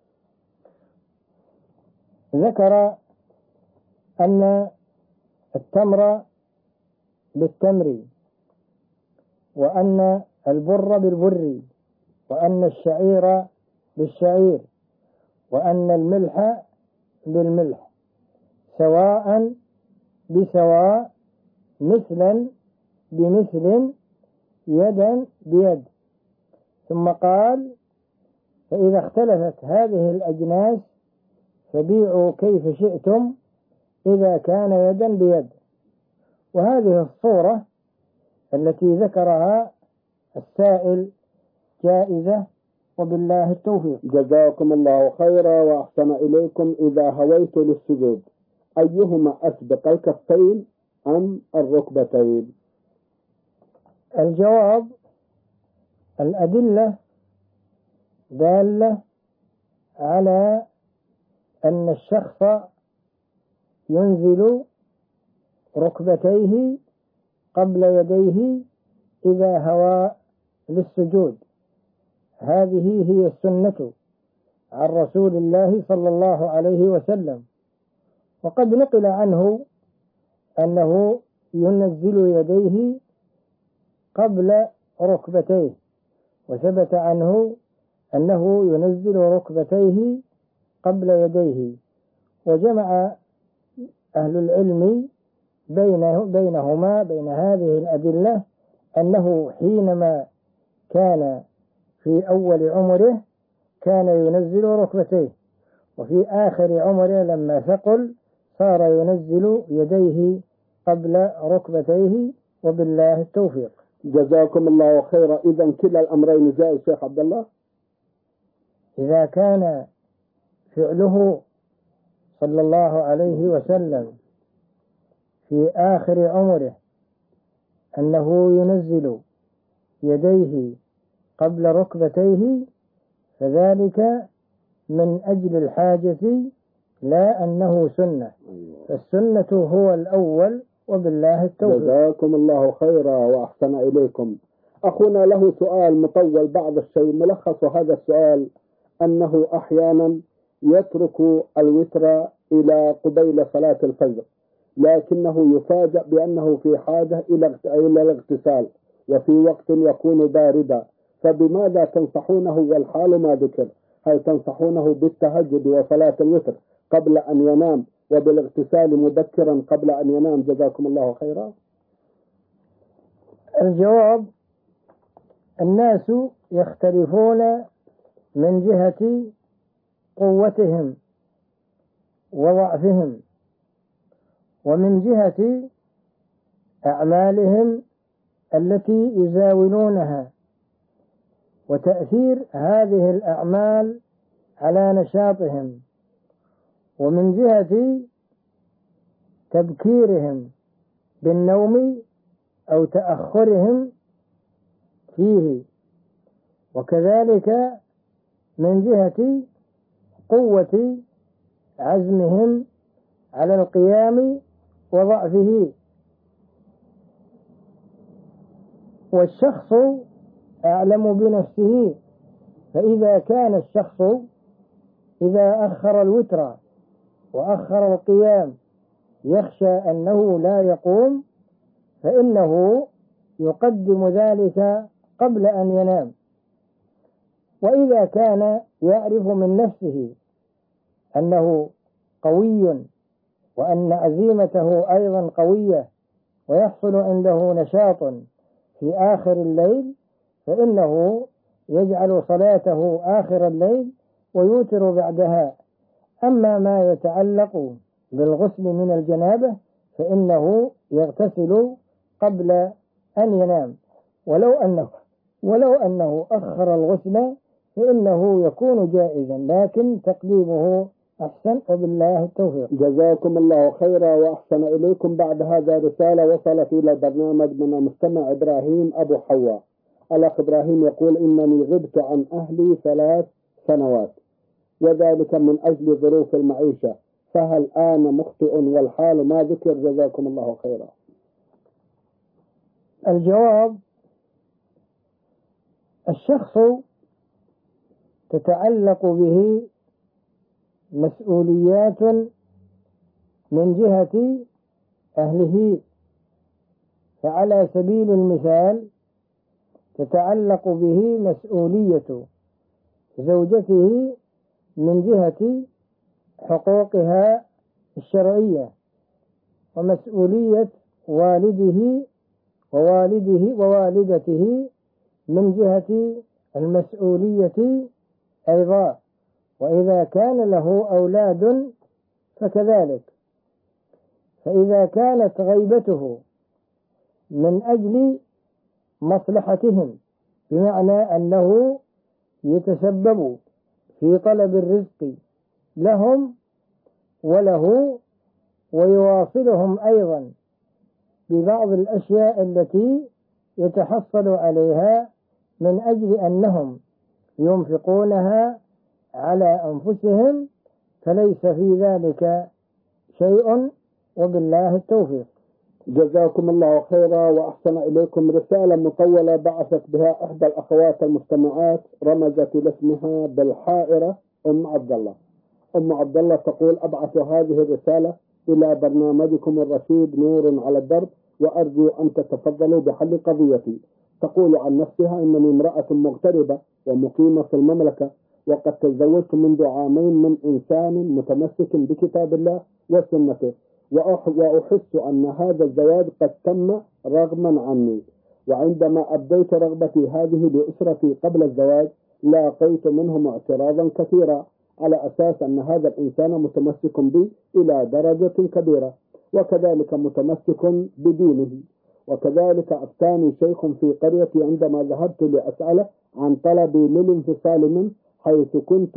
ذكر أن التمر بالتمر، وأن البر بالبر، وأن الشعير بالشعير، وأن الملح بالملح، سواء بسواء، مثلا بمثل، يدا بيد. ثم قال: فإذا اختلفت هذه الأجناس فبيعوا كيف شئتم إذا كان يدا بيد. وهذه الصورة التي ذكرها السائل جائزة، وبالله التوفيق. جزاكم الله خيرا وأحسن إليكم. إذا هويت للسجود أيهما أسبق، الكفين أم الركبتين؟ الجواب: الأدلة دالة على أن الشخص ينزل ركبتيه قبل يديه إذا هوى للسجود. هذه هي السنة عن رسول الله صلى الله عليه وسلم، وقد نقل عنه أنه ينزل يديه قبل ركبتيه، وثبت عنه أنه ينزل ركبتيه قبل يديه. وجمع أهل العلم بينه بينهما بين هذه الأدلة أنه حينما كان في أول عمره كان ينزل ركبتيه، وفي آخر عمره لما ثقل صار ينزل يديه قبل ركبتيه، وبالله التوفيق. جزاكم الله خيرا. إذا كلا الأمرين جائز شيخ عبد الله؟ إذا كان فعله صلى الله عليه وسلم في آخر عمره أنه ينزل يديه قبل ركبتيه فذلك من أجل الحاجة، لا أنه سنة، فالسنة هو الأول، وبالله التوفيق. جزاكم الله خيرا وأحسن إليكم. أخونا له سؤال مطول بعض الشيء. ملخص هذا السؤال أنه أحيانا يترك الوتر إلى قبيل صلاة الفجر، لكنه يفاجأ بأنه في حاجة إلى الاغتسال وفي وقت يكون باردا، فبماذا تنصحونه والحال ما ذكر؟ هل تنصحونه بالتهجد وصلاة الوتر قبل أن ينام وبالاغتسال مبكرا قبل أن ينام؟ جزاكم الله خيرا. الجواب: الناس يختلفون من جهة قوتهم وضعفهم، ومن جهة أعمالهم التي يزاولونها، وتأثير هذه الأعمال على نشاطهم، ومن جهة تبكيرهم بالنوم أو تأخرهم فيه، وكذلك من جهة قوة عزمهم على القيام وضعفه. والشخص أعلم بنفسه، فإذا كان الشخص إذا أخر الوتر وأخر القيام يخشى أنه لا يقوم، فإنه يقدم ذلك قبل أن ينام. وإذا كان يعرف من نفسه أنه قوي وأن عزيمته أيضا قوية ويحصل عنده نشاط في آخر الليل، فإنه يجعل صلاته آخر الليل ويوتر بعدها. أما ما يتعلق بالغسل من الجنابة فإنه يغتسل قبل أن ينام، ولو أنه ولو أنه أخر الغسل فإنه يكون جائزا، لكن تقديمه أحسن، وبالله التوفيق. جزاكم الله خيرا وأحسن إليكم. بعد هذا رسالة وصلت إلى البرنامج من المستمع إبراهيم أبو حواء. الأخ إبراهيم يقول: إنني غبت عن أهلي ثلاث سنوات وذلك من أجل ظروف المعيشة، فهل أنا مخطئ والحال ما ذكر؟ جزاكم الله خيرا. الجواب: الشخص تتعلق به مسؤوليات من جهة أهله، فعلى سبيل المثال تتعلق به مسؤولية زوجته من جهة حقوقها الشرعية، ومسؤولية والده ووالده ووالدته من جهة المسؤولية أيضا، وإذا كان له أولاد فكذلك. فإذا كانت غيبته من أجل مصلحتهم، بمعنى أنه يتسبب في طلب الرزق لهم وله، ويواصلهم أيضا ببعض الأشياء التي يتحصل عليها من أجل أنهم ينفقونها على أنفسهم، فليس في ذلك شيء، وبالله التوفيق. جزاكم الله خيرا وأحسن إليكم. رسالة مطولة بعثت بها إحدى الأخوات المستمعات، رمزت لاسمها بالحائرة أم عبد الله. أم عبد الله تقول: أبعث هذه الرسالة إلى برنامجكم الرشيد نور على الدرب، وأرجو أن تتفضلوا بحل قضيتي. تقول عن نفسها: إنني امرأة مغتربة ومقيمة في المملكة، وقد تزوجت منذ عامين من إنسان متمسك بكتاب الله وسنته، وأحس أن هذا الزواج قد تم رغما عني، وعندما أبديت رغبتي هذه لأسرتي قبل الزواج لاقيت منهم اعتراضا كثيرا، على أساس أن هذا الإنسان متمسك بي إلى درجة كبيرة، وكذلك متمسك بدينه. وكذلك أفتاني شيخ في قريتي عندما ذهبت لأسأله عن طلبي للانفصال منه، حيث كنت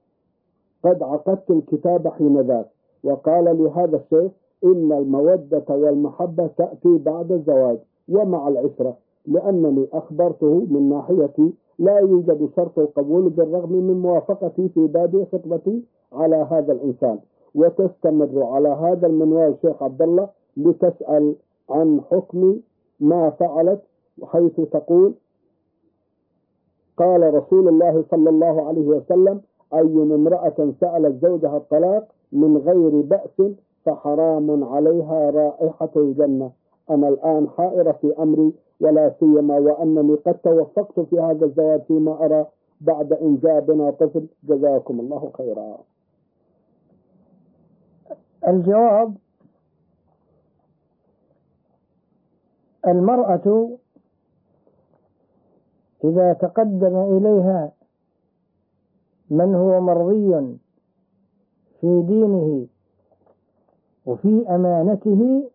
قد عقدت الكتاب حين ذاك، وقال لي هذا الشيخ: إن المودة والمحبة تأتي بعد الزواج ومع العشرة، لأنني أخبرته من ناحيتي لا يوجد شرط القبول بالرغم من موافقتي في بادئ خطبتي على هذا الإنسان. وتستمر على هذا المنوال شيخ عبد الله لتسأل عن حكم ما فعلت، حيث تقول: قال رسول الله صلى الله عليه وسلم: أي امرأة سألت زوجها الطلاق من غير بأس فحرام عليها رائحة الجنة. أنا الآن حائرة في أمري، ولا سيما وأنني قد توفقت في هذا الزواج فيما أرى، بعد إنجابنا طفل؟ جزاكم الله خيرا. الجواب: المرأة إذا تقدم إليها من هو مرضي في دينه وفي أمانته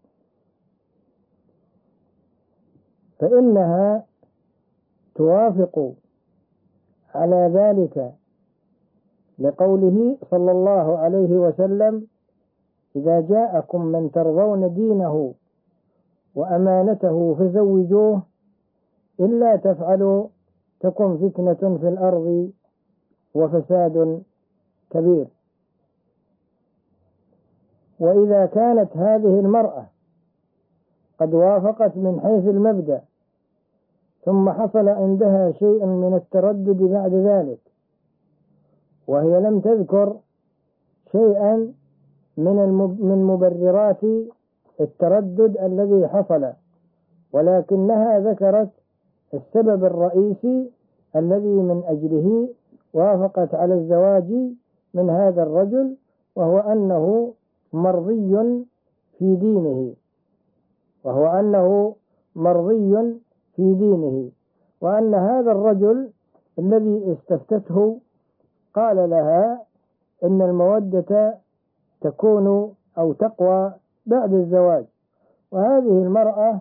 فإنها توافق على ذلك، لقوله صلى الله عليه وسلم: إذا جاءكم من ترضون دينه وأمانته فزوجوه، إلا تفعلوا تكن فتنة في الأرض وفساد كبير. وإذا كانت هذه المرأة قد وافقت من حيث المبدأ ثم حصل عندها شيء من التردد بعد ذلك، وهي لم تذكر شيئا من من مبررات التردد الذي حصل، ولكنها ذكرت السبب الرئيسي الذي من أجله وافقت على الزواج من هذا الرجل، وهو أنه مرضي في دينه وهو أنه مرضي في دينه وأن هذا الرجل الذي استفتته قال لها إن المودة تكون أو تقوى بعد الزواج. وهذه المرأة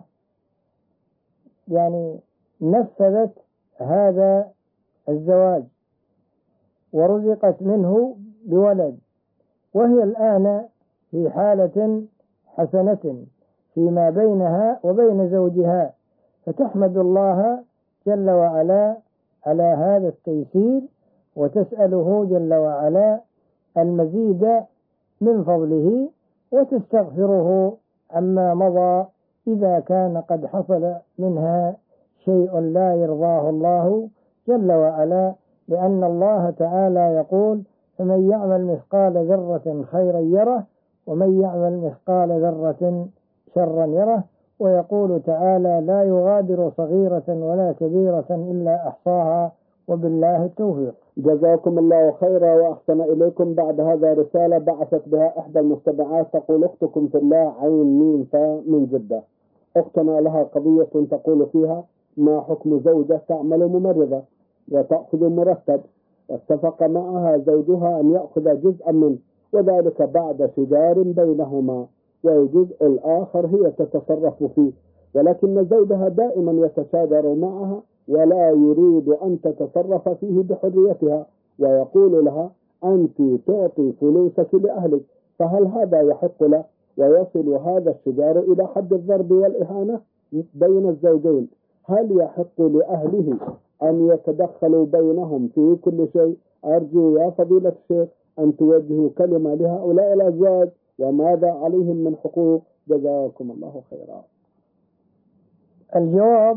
يعني نفذت هذا الزواج ورزقت منه بولد، وهي الآن في حالة حسنة فيما بينها وبين زوجها، فتحمد الله جل وعلا على هذا التيسير وتسأله جل وعلا المزيد من فضله وتستغفره عما مضى إذا كان قد حصل منها شيء لا يرضاه الله جل وعلا، لأن الله تعالى يقول: فمن يعمل مثقال ذرة خيرا يره ومن يعمل مثقال ذرة شرا يره. ويقول تعالى: لا يغادر صغيرة ولا كبيرة إلا أحصاها وبالله التوفيق. جزاكم الله خيرا وأحسن إليكم. بعد هذا رسالة بعثت بها إحدى المستمعات تقول: أختكم في الله عين ميم فا من جدة. أختنا لها قضية تقول فيها: ما حكم زوجة تعمل ممرضة وتأخذ مرتب، واتفق معها زوجها أن يأخذ جزءا منه، وذلك بعد شجار بينهما، والجزء الآخر هي تتصرف فيه، ولكن زوجها دائما يتشاجر معها ولا يريد أن تتصرف فيه بحريتها، ويقول لها: أنت تعطي فلوسك لأهلك، فهل هذا يحق له؟ ويصل هذا الشجار إلى حد الضرب والإهانة بين الزوجين. هل يحق لأهله أن يتدخلوا بينهم في كل شيء؟ أرجو يا فضيلة الشيخ أن توجهوا كلمة لهؤلاء الأزواج، وماذا عليهم من حقوق؟ جزاكم الله خيرا. الجواب: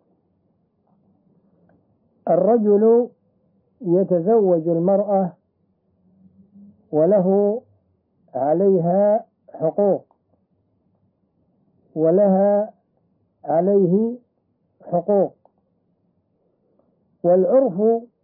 الرجل يتزوج المرأة وله عليها حقوق ولها عليه حقوق، والعرف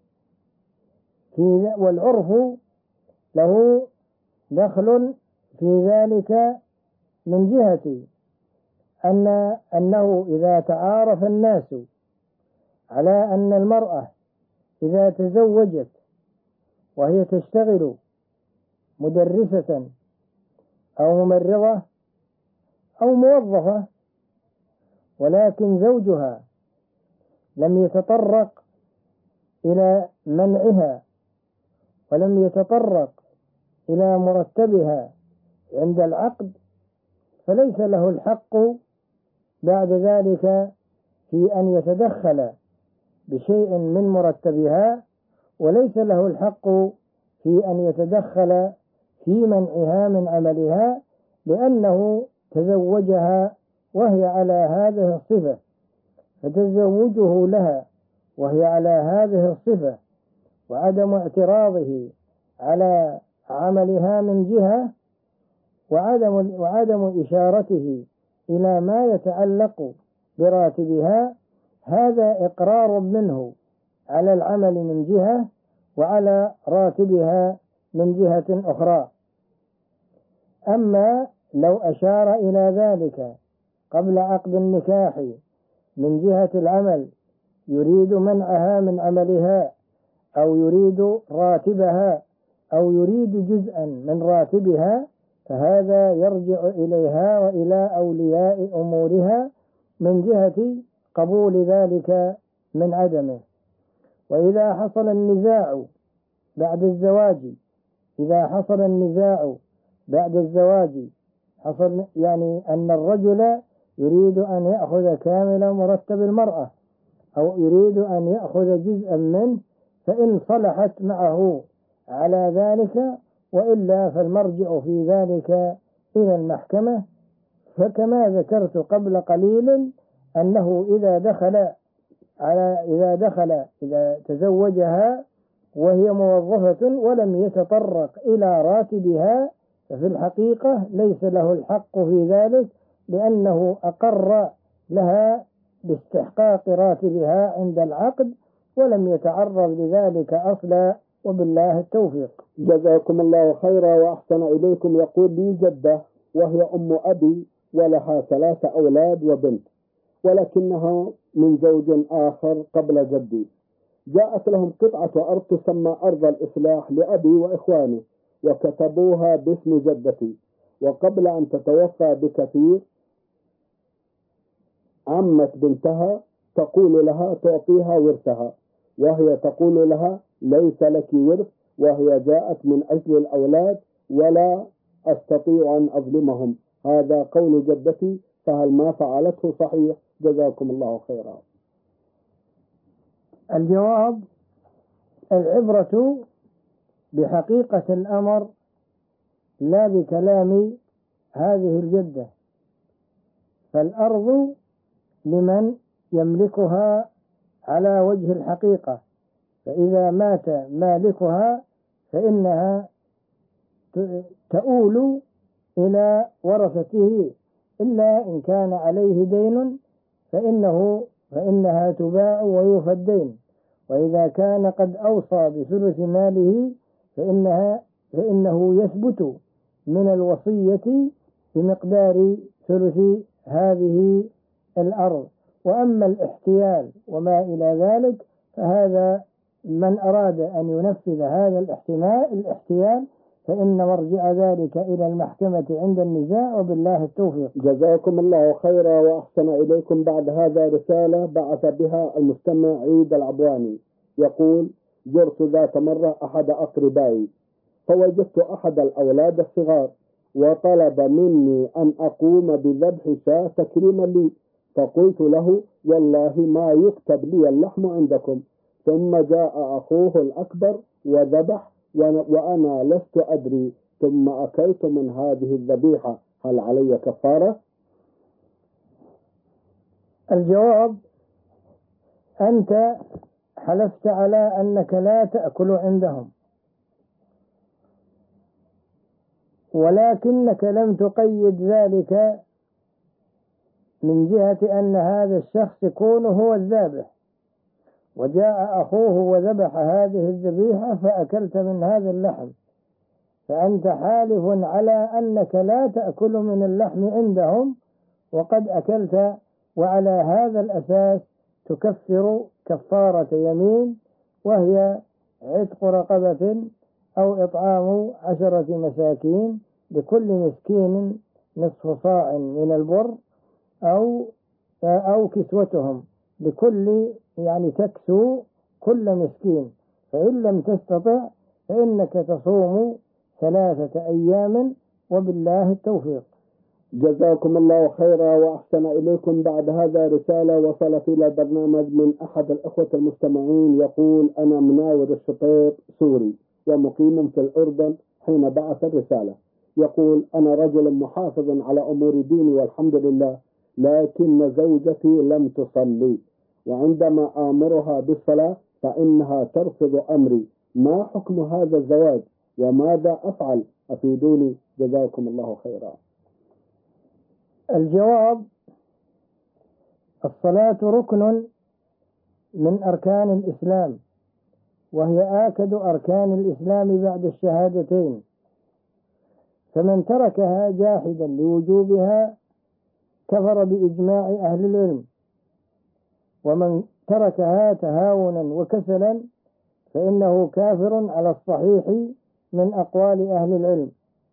في والعرف له دخل في ذلك من جهة أن أنه إذا تعارف الناس على أن المرأة إذا تزوجت وهي تشتغل مدرسة أو ممرضة أو موظفة، ولكن زوجها لم يتطرق إلى منعها ولم يتطرق إلى مرتبها عند العقد، فليس له الحق بعد ذلك في أن يتدخل بشيء من مرتبها، وليس له الحق في أن يتدخل في منعها من عملها، لأنه تزوجها وهي على هذه الصفة، فتزوجه لها وهي على هذه الصفة وعدم اعتراضه على عملها من جهة وعدم وعدم إشارته إلى ما يتعلق براتبها، هذا إقرار منه على العمل من جهة وعلى راتبها من جهة أخرى. أما لو أشار إلى ذلك قبل عقد النكاح من جهة العمل يريد منعها من عملها أو يريد راتبها أو يريد جزءا من راتبها، فهذا يرجع إليها وإلى أولياء أمورها من جهة قبول ذلك من عدمه. وإذا حصل النزاع بعد الزواج إذا حصل النزاع بعد الزواج حصل يعني أن الرجل يريد أن يأخذ كامل مرتب المرأة أو يريد أن يأخذ جزءا منه، فإن صلحت معه على ذلك وإلا فالمرجع في ذلك إلى المحكمة. فكما ذكرت قبل قليل أنه إذا دخل على إذا دخل إذا تزوجها وهي موظفة ولم يتطرق إلى راتبها ففي الحقيقة ليس له الحق في ذلك، لأنه أقر لها باستحقاق راتبها عند العقد ولم يتعرض لذلك أصلا، وبالله التوفيق. جزاكم الله خيرا وأحسن إليكم. يقول لي جدة وهي أم أبي ولها ثلاثة أولاد وبنت، ولكنها من زوج آخر قبل جدي. جاءت لهم قطعة أرض تسمى أرض الإصلاح لأبي وإخوانه وكتبوها باسم جدتي، وقبل أن تتوفى بكثير عمة بنتها تقول لها تعطيها ورثها، وهي تقول لها ليس لك ورث، وهي جاءت من أجل الأولاد ولا أستطيع أن أظلمهم. هذا قول جدتي، فهل ما فعلته صحيح؟ جزاكم الله خيرا. الجواب: العبرة بحقيقة الأمر لا بكلام هذه الجدة، فالأرض لمن يملكها على وجه الحقيقة، فإذا مات مالكها فإنها تؤول إلى ورثته، إلا إن كان عليه دين فإنه فإنها تباع ويوفى الدين، وإذا كان قد أوصى بثلث ماله فإنها فإنه يثبت من الوصية بمقدار ثلث هذه الأرض. وأما الاحتيال وما إلى ذلك فهذا من أراد أن ينفذ هذا الاحتمال الاحتيال فإن مرجع ذلك إلى المحكمة عند النزاع، وبالله التوفيق. جزاكم الله خيرا وأحسن إليكم. بعد هذا رسالة بعث بها المستمع عيد العبواني، يقول: زرت ذات مرة أحد أقربائي فوجدت أحد الأولاد الصغار وطلب مني أن أقوم بذبح شاة تكريما لي، فقلت له: والله ما يكتب لي اللحم عندكم. ثم جاء أخوه الأكبر وذبح وأنا لست أدري، ثم أكلت من هذه الذبيحة، هل علي كفارة؟ الجواب: أنت حلفت على أنك لا تأكل عندهم، ولكنك لم تقيد ذلك من جهة أن هذا الشخص يكون هو الذابح، وجاء أخوه وذبح هذه الذبيحة فأكلت من هذا اللحم، فأنت حالف على أنك لا تأكل من اللحم عندهم وقد أكلت، وعلى هذا الأساس تكفر كفارة يمين، وهي عتق رقبة أو إطعام عشرة مساكين لكل مسكين نصف صاع من البر، أو أو كسوتهم لكل يعني تكسو كل مسكين، فإن لم تستطع فإنك تصوم ثلاثة أيام، وبالله التوفيق. جزاكم الله خيرا وأحسن إليكم. بعد هذا رسالة وصلت إلى برنامج من أحد الأخوة المستمعين، يقول: أنا مناور الشطيط سوري ومقيم في الأردن حين بعث الرسالة. يقول: أنا رجل محافظ على أمور ديني والحمد لله، لكن زوجتي لم تصلي، وعندما آمرها بالصلاة فإنها ترفض أمري، ما حكم هذا الزواج وماذا أفعل؟ أفيدوني جزاكم الله خيرا. الجواب: الصلاة ركن من أركان الإسلام، وهي آكد أركان الإسلام بعد الشهادتين، فمن تركها جاحدا لوجوبها كفر بإجماع أهل العلم، ومن تركها تهاونا وكسلا فإنه كافر على الصحيح من أقوال أهل العلم.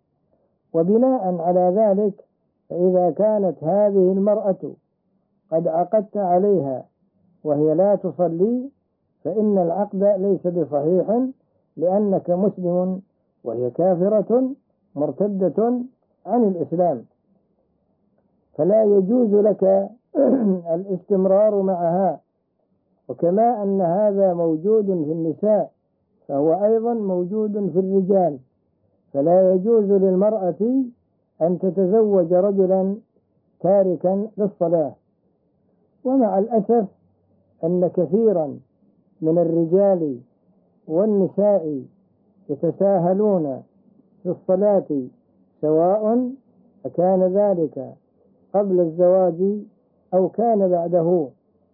وبناء على ذلك فإذا كانت هذه المرأة قد عقدت عليها وهي لا تصلي فإن العقد ليس بصحيح، لأنك مسلم وهي كافرة مرتدة عن الإسلام، فلا يجوز لك الاستمرار معها. وكما أن هذا موجود في النساء فهو أيضا موجود في الرجال، فلا يجوز للمرأة أن تتزوج رجلا تاركا للصلاة. ومع الأسف أن كثيرا من الرجال والنساء يتساهلون في الصلاة، سواء أكان ذلك قبل الزواج أو كان بعده.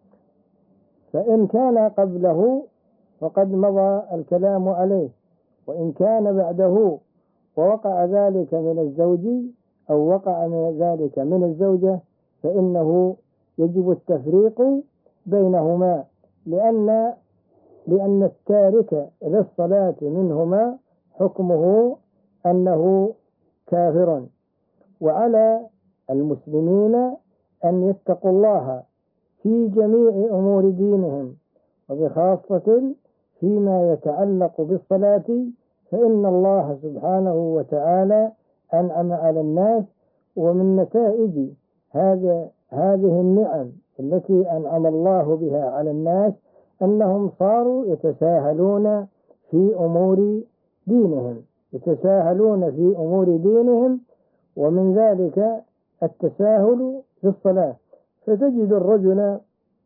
فإن كان قبله فقد مضى الكلام عليه، وإن كان بعده ووقع ذلك من الزوج أو وقع من ذلك من الزوجة فإنه يجب التفريق بينهما، لأن لأن التارك للصلاة منهما حكمه أنه كافر. وعلى المسلمين أن يتقوا الله في جميع أمور دينهم، وبخاصة فيما يتعلق بالصلاة، فإن الله سبحانه وتعالى أنعم على الناس، ومن نتائج هذا هذه النعم التي أنعم الله بها على الناس أنهم صاروا يتساهلون في أمور دينهم يتساهلون في أمور دينهم ومن ذلك التساهل في الصلاة. فتجد الرجل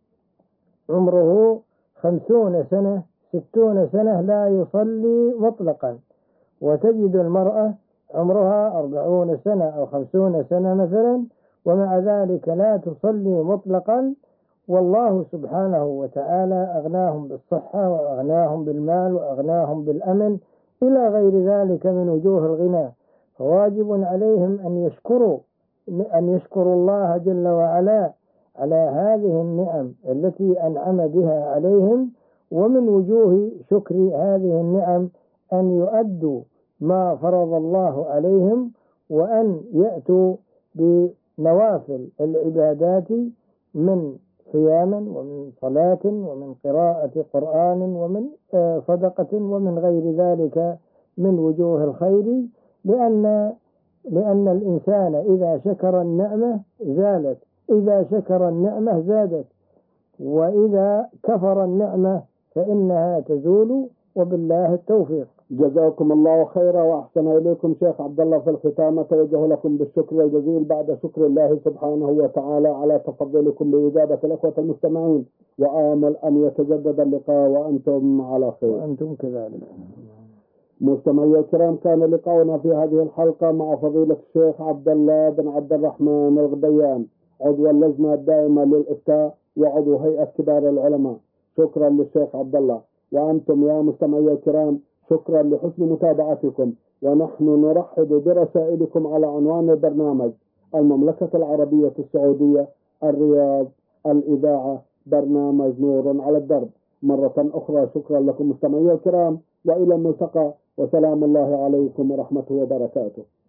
عمره خمسون سنة ستون سنة لا يصلي مطلقا، وتجد المرأة عمرها أربعون سنة أو خمسون سنة مثلا ومع ذلك لا تصلي مطلقا، والله سبحانه وتعالى أغناهم بالصحة وأغناهم بالمال وأغناهم بالأمن إلى غير ذلك من وجوه الغنى. فواجب عليهم أن يشكروا أن يشكروا الله جل وعلا على هذه النعم التي أنعم بها عليهم، ومن وجوه شكر هذه النعم أن يؤدوا ما فرض الله عليهم، وأن يأتوا بنوافل العبادات من صيام ومن صلاة ومن قراءة قرآن ومن صدقة ومن غير ذلك من وجوه الخير، لأن لأن الإنسان إذا شكر النعمة زالت، إذا شكر النعمة زادت، وإذا كفر النعمة فإنها تزول، وبالله التوفيق. جزاكم الله خيرا وأحسن إليكم شيخ عبد الله. في الختام أتوجه لكم بالشكر الجزيل بعد شكر الله سبحانه وتعالى على تفضلكم بإجابة الأخوة المستمعين، وآمل أن يتجدد اللقاء وأنتم على خير. وأنتم كذلك. مستمعي الكرام، كان لقاؤنا في هذه الحلقة مع فضيلة الشيخ عبد الله بن عبد الرحمن الغبيان، عضو اللجنة الدائمة للإفتاء وعضو هيئة كبار العلماء. شكرا للشيخ عبد الله. وأنتم يا مستمعي الكرام شكرا لحسن متابعتكم، ونحن نرحب برسائلكم على عنوان البرنامج: المملكة العربية السعودية، الرياض، الإذاعة، برنامج نور على الدرب. مرة أخرى شكرا لكم مستمعي الكرام، وإلى الملتقى، وسلام الله عليكم ورحمته وبركاته.